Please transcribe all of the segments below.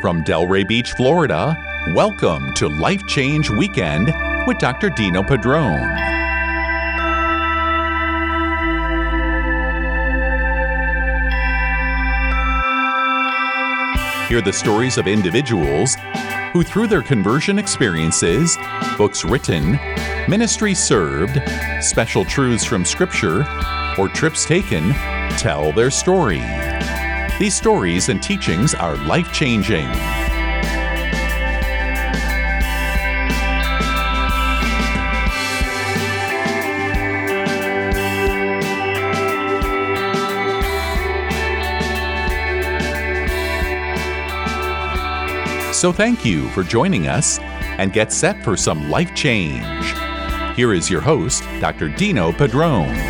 From Delray Beach, Florida, welcome to Life Change Weekend with Dr. Dino Padrone. Hear the stories of individuals who, through their conversion experiences, books written, ministry served, special truths from Scripture, or trips taken, tell their story. These stories and teachings are life-changing. So thank you for joining us and get set for some life change. Here is your host, Dr. Dino Padrone.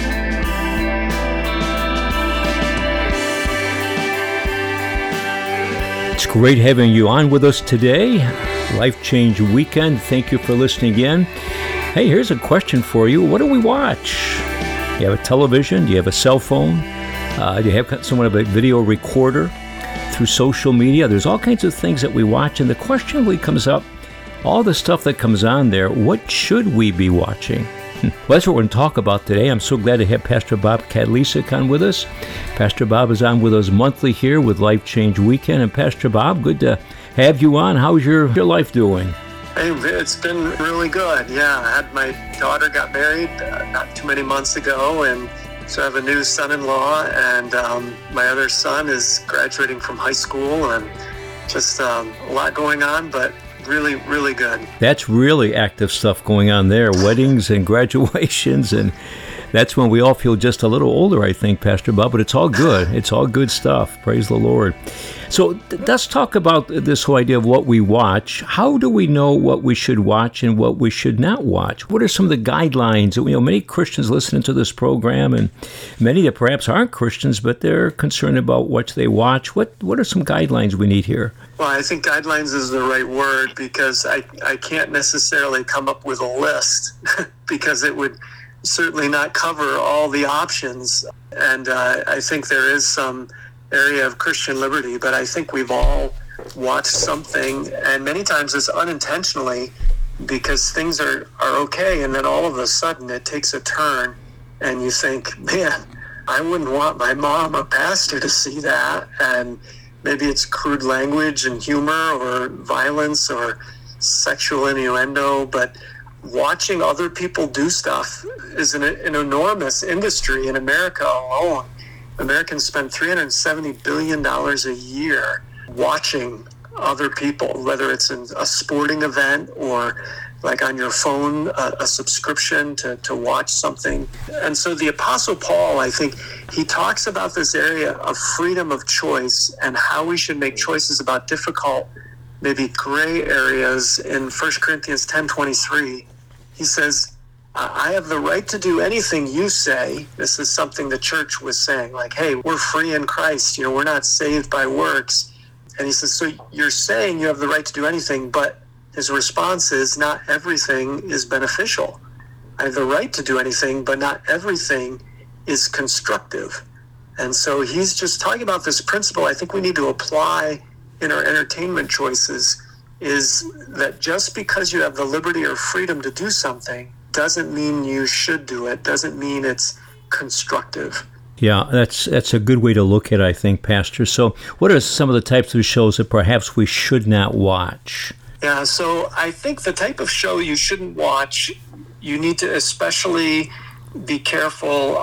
It's great having you on with us today. Life Change Weekend. Thank you for listening in. Hey, here's a question for you. What do we watch? Do you have a television? Do you have a cell phone? Do you have somewhat of a video recorder? Through social media, there's all kinds of things that we watch, and the question really comes up, all the stuff that comes on there, what should we be watching? Well, that's what we're going to talk about today. I'm so glad to have Pastor Bob Kadlec on with us. Pastor Bob is on with us monthly here with Life Change Weekend. And Pastor Bob, good to have you on. How's your life doing? Hey, it's been really good. Yeah, I had my daughter got married not too many months ago, and so I have a new son-in-law, and my other son is graduating from high school, and just a lot going on, but really, really good. That's really active stuff going on there, weddings and graduations, and that's when we all feel just a little older, I think, Pastor Bob, but it's all good. It's all good stuff. Praise the Lord. So let's talk about this whole idea of what we watch. How do we know what we should watch and what we should not watch? What are some of the guidelines? Many Christians listening to this program, and many that perhaps aren't Christians, but they're concerned about what they watch. What are some guidelines we need here? Well, I think guidelines is the right word, because I can't necessarily come up with a list because it would certainly not cover all the options. And I think there is some area of Christian liberty, but I think we've all watched something, and many times it's unintentionally, because things are okay, and then all of a sudden it takes a turn, and you think, man, I wouldn't want my mom or pastor to see that. And maybe it's crude language and humor or violence or sexual innuendo, but watching other people do stuff is an enormous industry in America alone. Americans spend $370 billion a year watching other people, whether it's in a sporting event or like on your phone, a subscription to watch something. And so the Apostle Paul, I think, he talks about this area of freedom of choice and how we should make choices about difficult, maybe gray areas. In 1 Corinthians 10:23, he says, I have the right to do anything you say. This is something the church was saying, like, hey, we're free in Christ. We're not saved by works. And he says, so you're saying you have the right to do anything, but his response is, not everything is beneficial. I have the right to do anything, but not everything is constructive. And so he's just talking about this principle I think we need to apply in our entertainment choices, is that just because you have the liberty or freedom to do something doesn't mean you should do it, doesn't mean it's constructive. Yeah, that's a good way to look at it, I think, Pastor. So what are some of the types of shows that perhaps we should not watch? Yeah, so I think the type of show you shouldn't watch, you need to especially be careful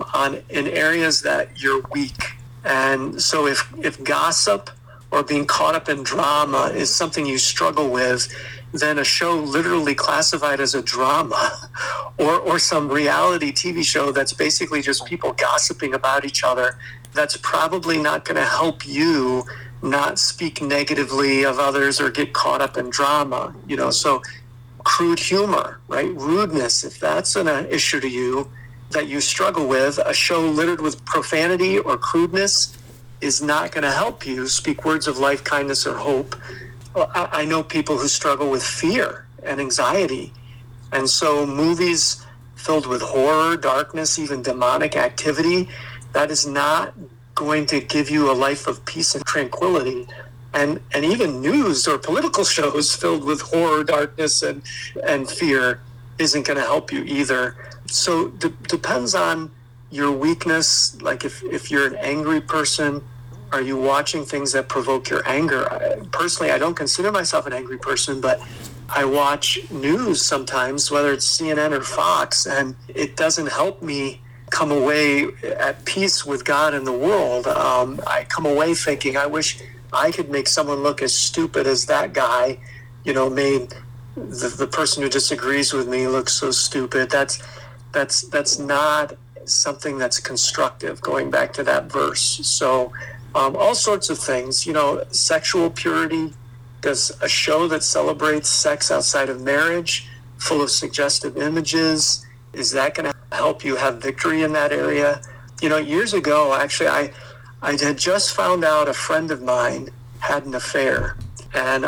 in areas that you're weak. And so if gossip or being caught up in drama is something you struggle with, then a show literally classified as a drama or some reality TV show that's basically just people gossiping about each other, that's probably not going to help you not speak negatively of others or get caught up in drama. So crude humor, right? Rudeness, if that's an issue to you that you struggle with, a show littered with profanity or crudeness is not going to help you speak words of life, kindness, or hope. I know people who struggle with fear and anxiety. And so movies filled with horror, darkness, even demonic activity, that is not going to give you a life of peace and tranquility. And even news or political shows filled with horror, darkness, and fear isn't going to help you either. So depends on your weakness. Like if you're an angry person, are you watching things that provoke your anger? Personally, I don't consider myself an angry person, but I watch news sometimes, whether it's CNN or Fox, and it doesn't help me come away at peace with God and the world. I come away thinking, I wish I could make someone look as stupid as that guy, made the person who disagrees with me look so stupid. That's not something that's constructive, going back to that verse. So all sorts of things, sexual purity. Does a show that celebrates sex outside of marriage, full of suggestive images, is that going to help you have victory in that area? Years ago, actually, I had just found out a friend of mine had an affair, and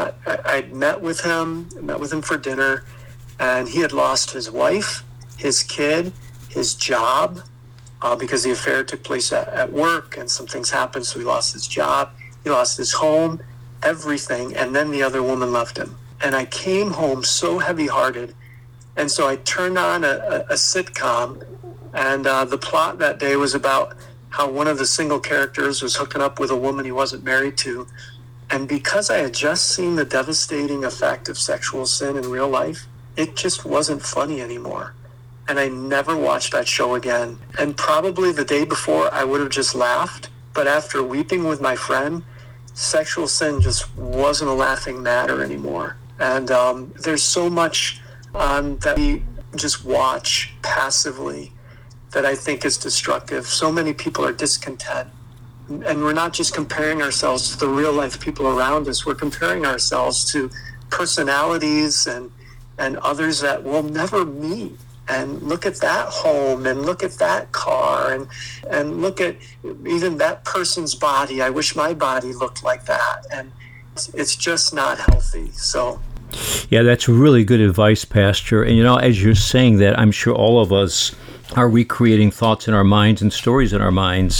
I'd met with him for dinner, and he had lost his wife, his kid, his job, because the affair took place at work, and some things happened, so he lost his job, he lost his home, everything, and then the other woman left him. And I came home so heavy-hearted, and so I turned on a sitcom, and the plot that day was about how one of the single characters was hooking up with a woman he wasn't married to. And because I had just seen the devastating effect of sexual sin in real life, it just wasn't funny anymore. And I never watched that show again. And probably the day before, I would have just laughed. But after weeping with my friend, sexual sin just wasn't a laughing matter anymore. And there's so much that we just watch passively that I think is destructive. So many people are discontent. And we're not just comparing ourselves to the real life people around us. We're comparing ourselves to personalities and others that we'll never meet. And look at that home, and look at that car, and look at even that person's body. I wish my body looked like that. And it's just not healthy. So, yeah, that's really good advice, Pastor. And, as you're saying that, I'm sure all of us are recreating thoughts in our minds and stories in our minds.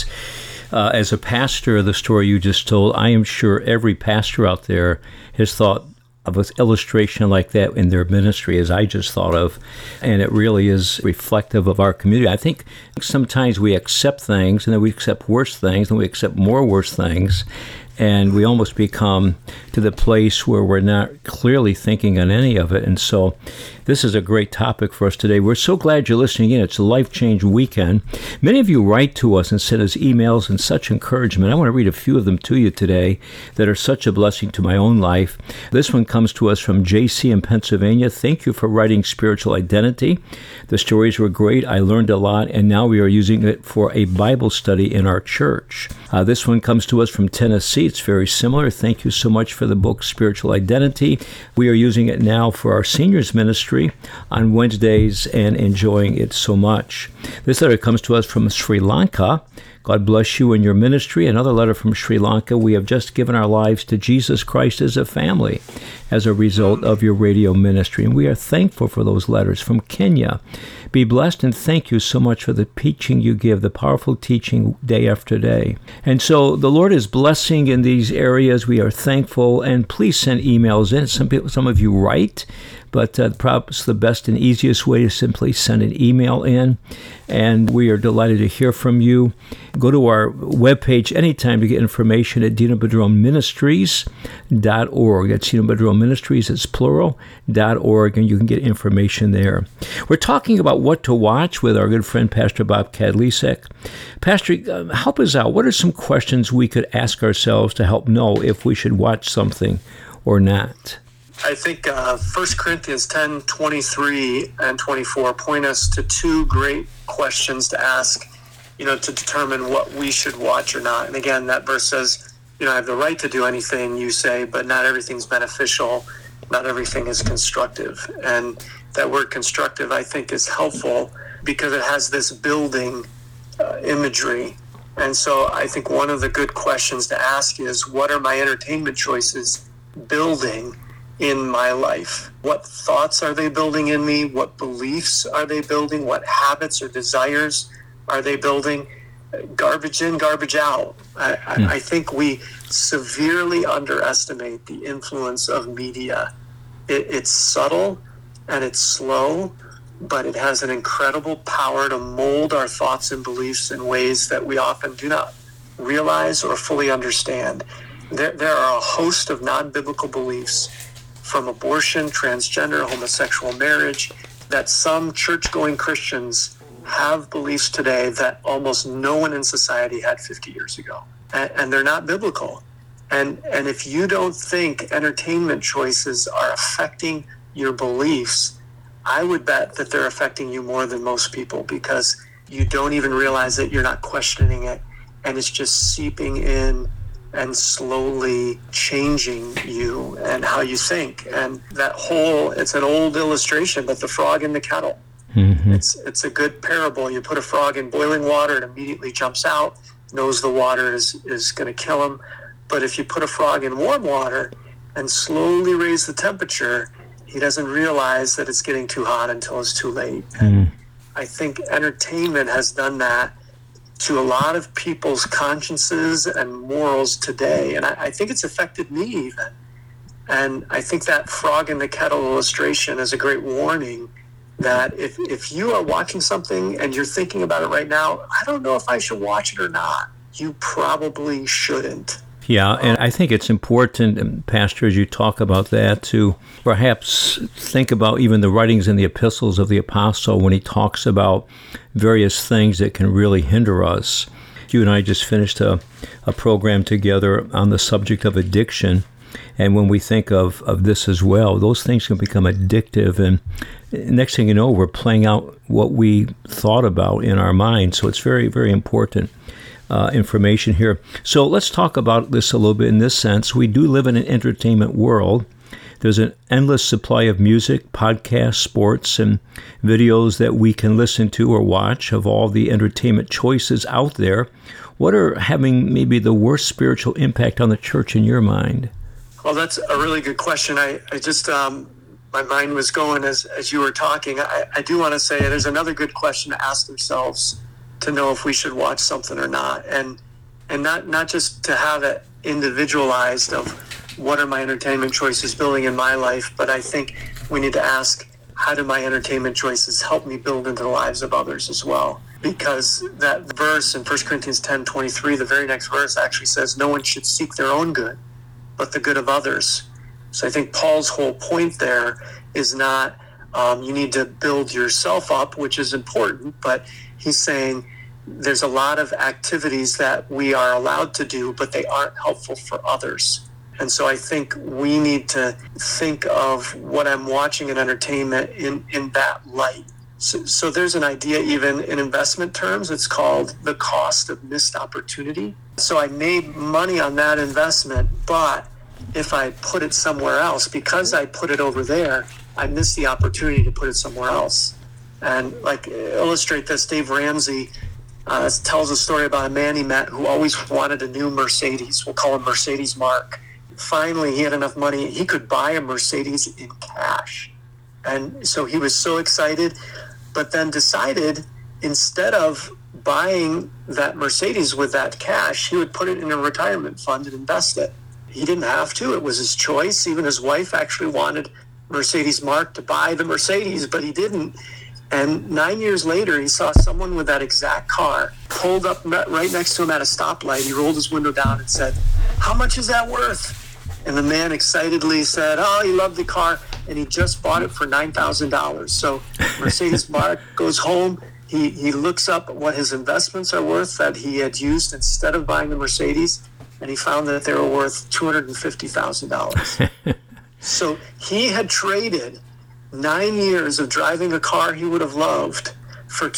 As a pastor, the story you just told, I am sure every pastor out there has thought of an illustration like that in their ministry, as I just thought of, and it really is reflective of our community. I think sometimes we accept things, and then we accept worse things, and we accept more worse things, and we almost become to the place where we're not clearly thinking on any of it. And so this is a great topic for us today. We're so glad you're listening in. It's a Life Change Weekend. Many of you write to us and send us emails and such encouragement. I want to read a few of them to you today that are such a blessing to my own life. This one comes to us from JC in Pennsylvania. Thank you for writing Spiritual Identity. The stories were great. I learned a lot, and now we are using it for a Bible study in our church. This one comes to us from Tennessee. It's very similar. Thank you so much for the book Spiritual Identity. We are using it now for our seniors ministry on Wednesdays and enjoying it so much. This letter comes to us from Sri Lanka. God bless you and your ministry. Another letter from Sri Lanka. We have just given our lives to Jesus Christ as a family as a result of your radio ministry, and we are thankful for those letters. From Kenya, be blessed and thank you so much for the teaching you give, the powerful teaching day after day. And so the Lord is blessing in these areas. We are thankful, and please send emails in. Some of you write, but perhaps the best and easiest way is simply send an email in, and we are delighted to hear from you. Go to our webpage anytime to get information at DinoBadrone.org. That's Dino Badrone Ministries, it's plural, .org, and you can get information there. We're talking about what to watch with our good friend Pastor Bob Kadlec. Pastor, help us out. What are some questions we could ask ourselves to help know if we should watch something or not? I think 1 Corinthians 10:23 and 24 point us to two great questions to ask, to determine what we should watch or not. And again, that verse says, I have the right to do anything you say, but not everything's beneficial. Not everything is constructive. And that word constructive, I think, is helpful because it has this building imagery. And so I think one of the good questions to ask is, what are my entertainment choices building in my life? What thoughts are they building in me? What beliefs are they building? What habits or desires are they building? garbage in, garbage out. I think we severely underestimate the influence of media. It's subtle and it's slow, but it has an incredible power to mold our thoughts and beliefs in ways that we often do not realize or fully understand. There are a host of non-biblical beliefs, from abortion, transgender, homosexual marriage, that some church-going Christians have beliefs today that almost no one in society had 50 years ago. And they're not biblical. And if you don't think entertainment choices are affecting your beliefs, I would bet that they're affecting you more than most people, because you don't even realize it, you're not questioning it, and it's just seeping in and slowly changing you and how you think. And it's an old illustration, but the frog in the kettle. Mm-hmm. It's a good parable. You put a frog in boiling water, it immediately jumps out, knows the water is going to kill him. But if you put a frog in warm water and slowly raise the temperature, he doesn't realize that it's getting too hot until it's too late. Mm-hmm. And I think entertainment has done that to a lot of people's consciences and morals today. And I think it's affected me even. And I think that frog in the kettle illustration is a great warning that if you are watching something and you're thinking about it right now, I don't know if I should watch it or not, you probably shouldn't. Yeah, and I think it's important, Pastor, as you talk about that, to perhaps think about even the writings in the epistles of the apostle when he talks about various things that can really hinder us. You and I just finished a program together on the subject of addiction, and when we think of this as well, those things can become addictive, and next thing you know, we're playing out what we thought about in our mind. So it's very, very important information here. So let's talk about this a little bit in this sense. We do live in an entertainment world. There's an endless supply of music, podcasts, sports, and videos that we can listen to or watch of all the entertainment choices out there. What are having maybe the worst spiritual impact on the church in your mind? Well, that's a really good question. I just, my mind was going as you were talking. I do want to say there's another good question to ask themselves to know if we should watch something or not. And not just to have it individualized of what are my entertainment choices building in my life, but I think we need to ask, how do my entertainment choices help me build into the lives of others as well? Because that verse in 1 Corinthians 10:23, the very next verse actually says, no one should seek their own good, but the good of others. So I think Paul's whole point there is not you need to build yourself up, which is important, but he's saying there's a lot of activities that we are allowed to do, but they aren't helpful for others. And so I think we need to think of what I'm watching in entertainment in that light. So there's an idea even in investment terms, it's called the cost of missed opportunity. So I made money on that investment, but if I put it somewhere else, because I put it over there, I missed the opportunity to put it somewhere else. And like illustrate this, Dave Ramsey tells a story about a man he met who always wanted a new Mercedes. We'll call him Mercedes Mark. Finally, he had enough money. He could buy a Mercedes in cash. And so he was so excited, but then decided instead of buying that Mercedes with that cash, he would put it in a retirement fund and invest it. He didn't have to. It was his choice. Even his wife actually wanted Mercedes Mark to buy the Mercedes, but he didn't. And 9 years later, he saw someone with that exact car pulled up right next to him at a stoplight. He rolled his window down and said, "How much is that worth?" And the man excitedly said, "Oh, he loved the car, and he just bought it for $9,000. So Mercedes Mark goes home. He looks up what his investments are worth that he had used instead of buying the Mercedes, and he found that they were worth $250,000. So he had traded 9 years of driving a car he would have loved for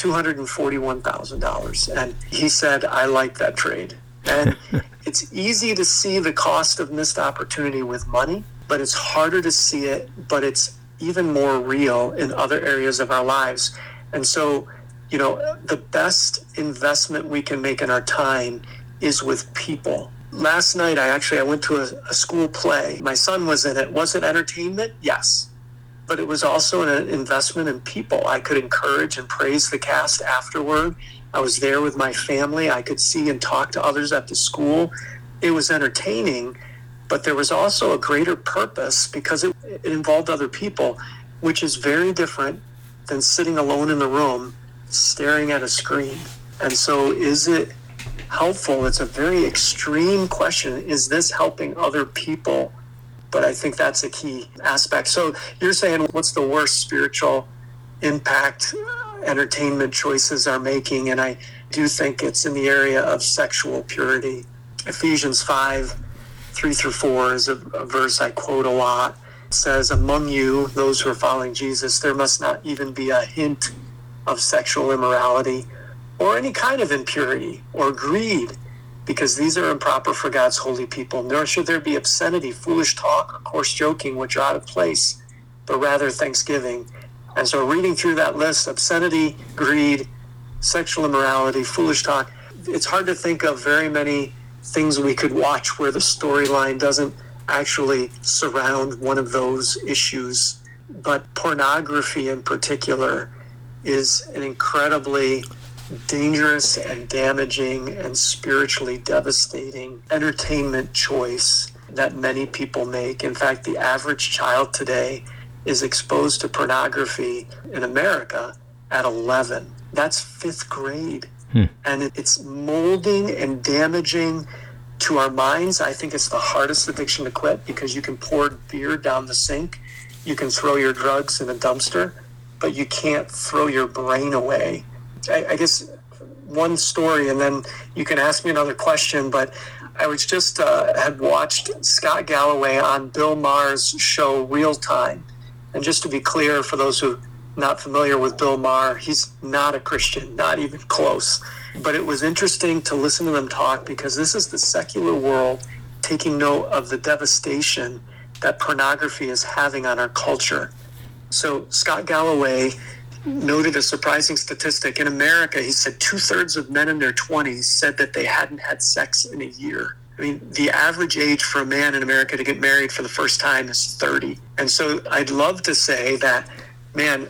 $241,000. And he said, "I like that trade." And it's easy to see the cost of missed opportunity with money, but it's harder to see it, but it's even more real in other areas of our lives. And so, the best investment we can make in our time is with people. Last night, I went to a school play. My son was in it. Was it entertainment? Yes. but it was also an investment in people. I could encourage and praise the cast afterward. I was there with my family. I could see and talk to others at the school. It was entertaining, but there was also a greater purpose because it involved other people, which is very different than sitting alone in the room staring at a screen. And so is it helpful? It's a very extreme question. Is this helping other people? But I think that's a key aspect. So you're saying, what's the worst spiritual impact entertainment choices are making? And I do think it's in the area of sexual purity. Ephesians 5:3-4 is a verse I quote a lot. It says, among you, those who are following Jesus, there must not even be a hint of sexual immorality or any kind of impurity or greed, because these are improper for God's holy people. Nor should there be obscenity, foolish talk, or coarse joking, which are out of place, but rather thanksgiving. And so reading through that list, obscenity, greed, sexual immorality, foolish talk, it's hard to think of very many things we could watch where the storyline doesn't actually surround one of those issues. But pornography in particular is an incredibly dangerous and damaging and spiritually devastating entertainment choice that many people make. In fact, the average child today is exposed to pornography in America at 11. That's 5th grade. And it's molding and damaging to our minds. I think it's the hardest addiction to quit because you can pour beer down the sink, you can throw your drugs in a dumpster, but you can't throw your brain away. I guess one story, and then you can ask me another question, but I was just had watched Scott Galloway on Bill Maher's show Real Time. And just to be clear, for those who are not familiar with Bill Maher, he's not a Christian, not even close. But it was interesting to listen to them talk because this is the secular world taking note of the devastation that pornography is having on our culture. So Scott Galloway noted a surprising statistic. In America, he said 2/3 of men in their 20s said that they hadn't had sex in a year. I mean, the average age for a man in America to get married for the first time is 30. And so I'd love to say that, man,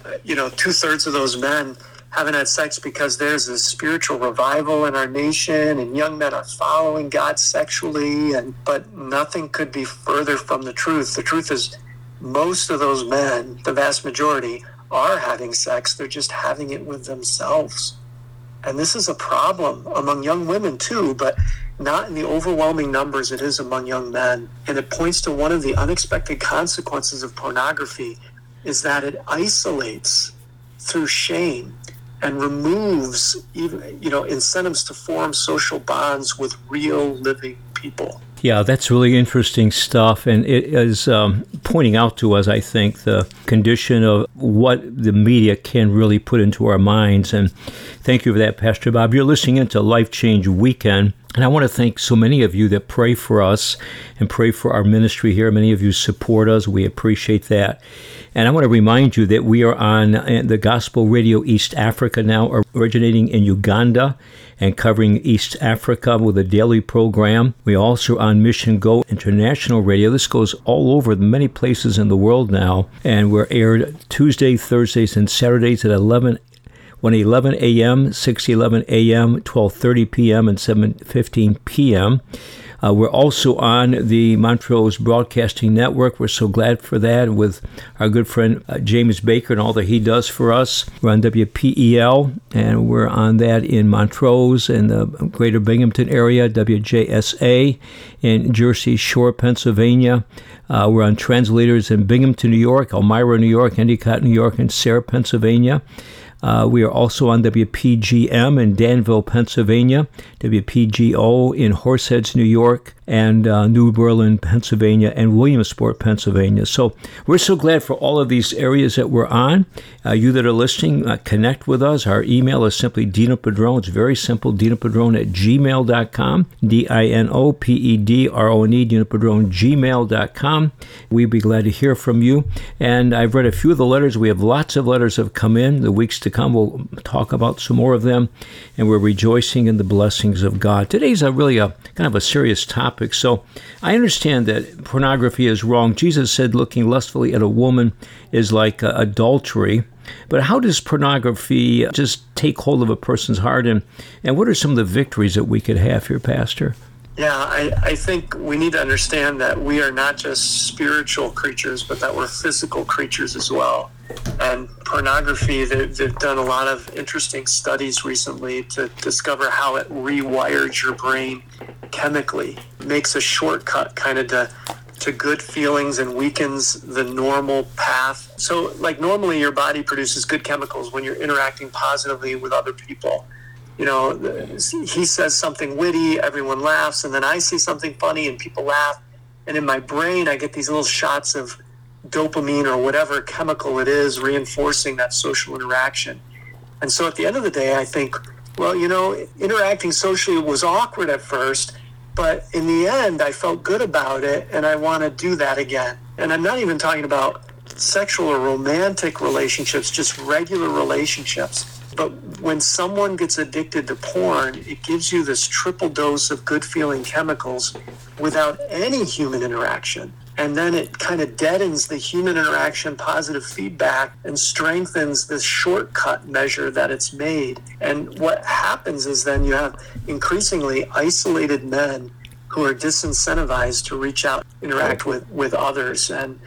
2/3 of those men haven't had sex because there's a spiritual revival in our nation and young men are following God sexually, but nothing could be further from the truth. The truth is most of those men, the vast majority, are having sex. They're just having it with themselves. And this is a problem among young women too, but not in the overwhelming numbers it is among young men. And it points to one of the unexpected consequences of pornography is that it isolates through shame and removes even, incentives to form social bonds with real living people. Yeah, that's really interesting stuff, and it is pointing out to us, I think, the condition of what the media can really put into our minds. And thank you for that, Pastor Bob. You're listening into Life Change Weekend, and I want to thank so many of you that pray for us and pray for our ministry here. Many of you support us. We appreciate that. And I want to remind you that we are on the Gospel Radio East Africa now, originating in Uganda and covering East Africa with a daily program. We also are on Mission Go International Radio. This goes all over many places in the world now. And we're aired Tuesday, Thursdays, and Saturdays at 11 a.m., 6:11 a.m., 12:30 p.m., and 7:15 p.m. We're also on the Montrose Broadcasting Network. We're so glad for that with our good friend James Baker and all that he does for us. We're on WPEL, and we're on that in Montrose and the greater Binghamton area, WJSA in Jersey Shore, Pennsylvania. We're on translators in Binghamton, New York, Elmira, New York, Endicott, New York, and Sarah, Pennsylvania. We are also on WPGM in Danville, Pennsylvania, WPGO in Horseheads, New York, and New Berlin, Pennsylvania, and Williamsport, Pennsylvania. So we're so glad for all of these areas that we're on. You that are listening, connect with us. Our email is simply Dino Padron. It's very simple, dinopadron@gmail.com, DINOPEDRONE, dinopadron@gmail.com. We'd be glad to hear from you. And I've read a few of the letters. We have lots of letters that have come in. The weeks to come, we'll talk about some more of them. And we're rejoicing in the blessings of God. Today's really a kind of a serious topic. topic. So I understand that pornography is wrong. Jesus said looking lustfully at a woman is like adultery. But how does pornography just take hold of a person's heart? And what are some of the victories that we could have here, Pastor? Yeah, I think we need to understand that we are not just spiritual creatures, but that we're physical creatures as well. And pornography, they've done a lot of interesting studies recently to discover how it rewires your brain chemically, makes a shortcut kind of to good feelings and weakens the normal path. So like normally your body produces good chemicals when you're interacting positively with other people. You know, he says something witty, everyone laughs, and then I say something funny and people laugh. And in my brain, I get these little shots of dopamine or whatever chemical it is reinforcing that social interaction. And so at the end of the day, I think, well, you know, interacting socially was awkward at first, but in the end, I felt good about it, and I want to do that again. And I'm not even talking about sexual or romantic relationships, just regular relationships. But when someone gets addicted to porn, it gives you this triple dose of good-feeling chemicals without any human interaction. And then it kind of deadens the human interaction positive feedback and strengthens this shortcut measure that it's made. And what happens is then you have increasingly isolated men who are disincentivized to reach out, interact with others. And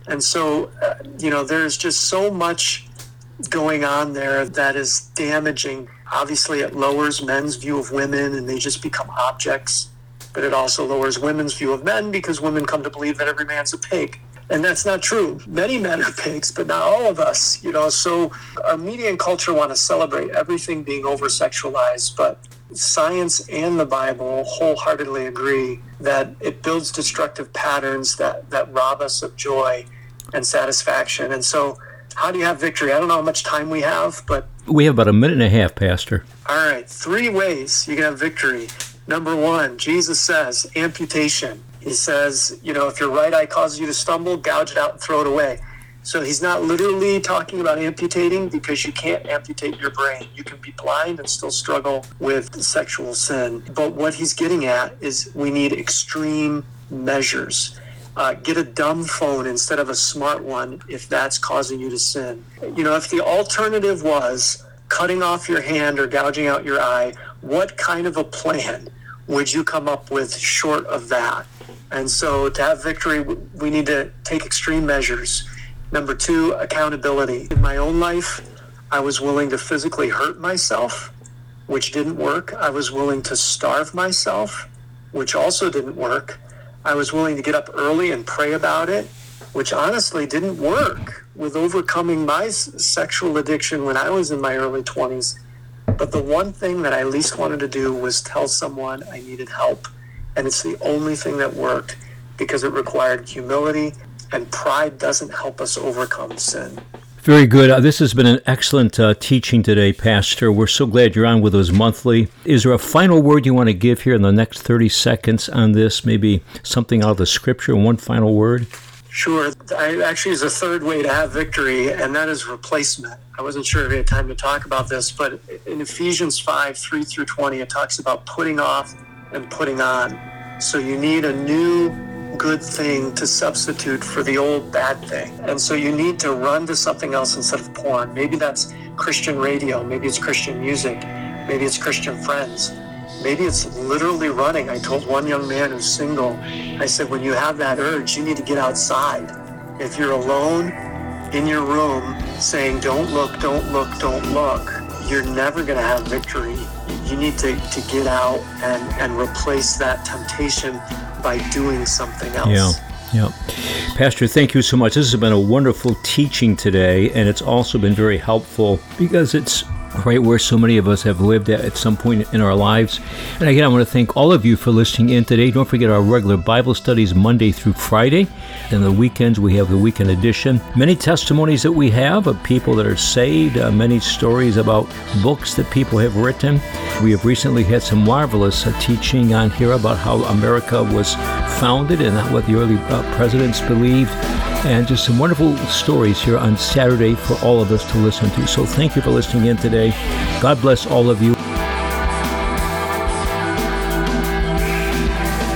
so, you know, there's just so much going on there that is damaging. Obviously, it lowers men's view of women and they just become objects. But it also lowers women's view of men because women come to believe that every man's a pig. And that's not true. Many men are pigs, but not all of us, you know. So our media and culture want to celebrate everything being over-sexualized, but science and the Bible wholeheartedly agree that it builds destructive patterns that rob us of joy and satisfaction. And so how do you have victory? I don't know how much time we have, but... We have about a minute and a half, Pastor. All right, 3 ways you can have victory. Number 1, Jesus says, amputation. He says, you know, if your right eye causes you to stumble, gouge it out and throw it away. So he's not literally talking about amputating because you can't amputate your brain. You can be blind and still struggle with sexual sin. But what he's getting at is we need extreme measures. Get a dumb phone instead of a smart one if that's causing you to sin. You know, if the alternative was cutting off your hand or gouging out your eye, what kind of a plan would you come up with short of that? And so to have victory, we need to take extreme measures. Number 2, accountability. In my own life, I was willing to physically hurt myself, which didn't work. I was willing to starve myself, which also didn't work. I was willing to get up early and pray about it, which honestly didn't work with overcoming my sexual addiction when I was in my early 20s. But the one thing that I least wanted to do was tell someone I needed help. And it's the only thing that worked because it required humility, and pride doesn't help us overcome sin. Very good. This has been an excellent teaching today, Pastor. We're so glad you're on with us monthly. Is there a final word you want to give here in the next 30 seconds on this? Maybe something out of the Scripture, one final word? Sure. Actually, there's a third way to have victory, and that is replacement. I wasn't sure if we had time to talk about this, but in Ephesians 5, 3 through 20, it talks about putting off and putting on. So you need a new good thing to substitute for the old bad thing. And so you need to run to something else instead of porn. Maybe that's Christian radio. Maybe it's Christian music. Maybe it's Christian friends. Maybe it's literally running. I told one young man who's single, I said, when you have that urge, you need to get outside. If you're alone in your room saying, don't look, don't look, don't look, you're never going to have victory. You need to get out and replace that temptation by doing something else. Yeah. Pastor, thank you so much. This has been a wonderful teaching today, and it's also been very helpful because it's right where so many of us have lived at some point in our lives. And again, I want to thank all of you for listening in today. Don't forget our regular Bible studies Monday through Friday. And the weekends, we have the weekend edition. Many testimonies that we have of people that are saved, many stories about books that people have written. We have recently had some marvelous teaching on here about how America was founded and what the early presidents believed. And just some wonderful stories here on Saturday for all of us to listen to. So thank you for listening in today. God bless all of you.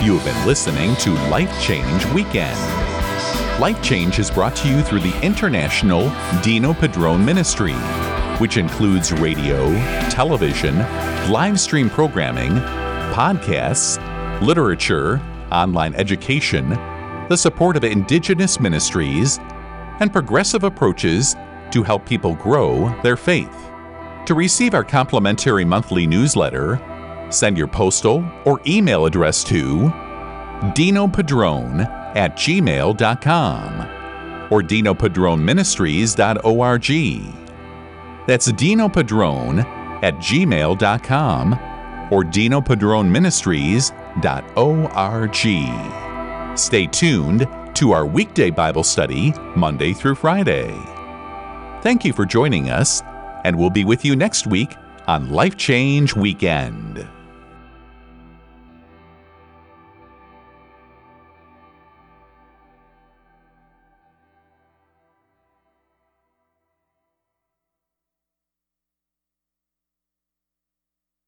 You have been listening to Life Change Weekend. Life Change is brought to you through the International Dino Padrone Ministry, which includes radio, television, live stream programming, podcasts, literature, online education, the support of indigenous ministries, and progressive approaches to help people grow their faith. To receive our complimentary monthly newsletter, send your postal or email address to dinopadrone@gmail.com or dinopadroneministries.org. That's dinopadrone@gmail.com or dinopadroneministries.org. Stay tuned to our weekday Bible study Monday through Friday. Thank you for joining us, and we'll be with you next week on Life Change Weekend.